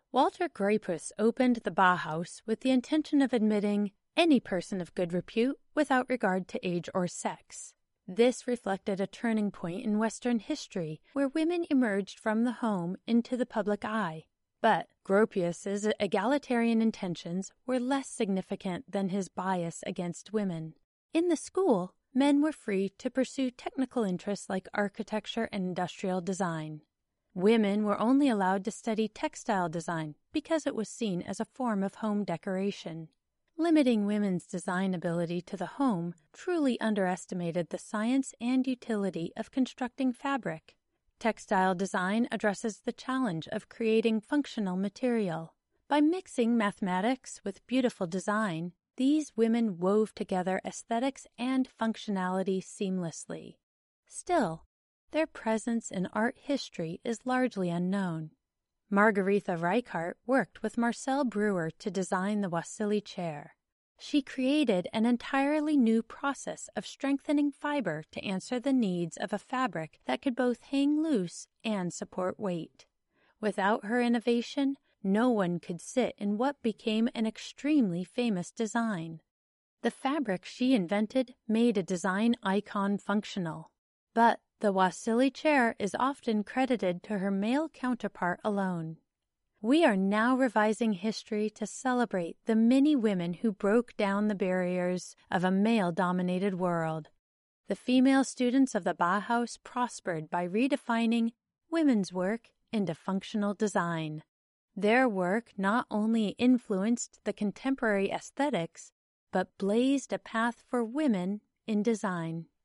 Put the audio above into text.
Walter Gropius opened the Bauhaus with the intention of admitting any person of good repute without regard to age or sex. This reflected a turning point in Western history where women emerged from the home into the public eye. But Gropius's egalitarian intentions were less significant than his bias against women. In the school, men were free to pursue technical interests like architecture and industrial design. Women were only allowed to study textile design because it was seen as a form of home decoration. Limiting women's design ability to the home truly underestimated the science and utility of constructing fabric. Textile design addresses the challenge of creating functional material. By mixing mathematics with beautiful design, these women wove together aesthetics and functionality seamlessly. Still, their presence in art history is largely unknown. Margaretha Reichart worked with Marcel Breuer to design the Wassily chair. She created an entirely new process of strengthening fiber to answer the needs of a fabric that could both hang loose and support weight. Without her innovation, no one could sit in what became an extremely famous design. The fabric she invented made a design icon functional. But the Wassily chair is often credited to her male counterpart alone. We are now revising history to celebrate the many women who broke down the barriers of a male-dominated world. The female students of the Bauhaus prospered by redefining women's work into functional design. Their work not only influenced the contemporary aesthetics, but blazed a path for women in design.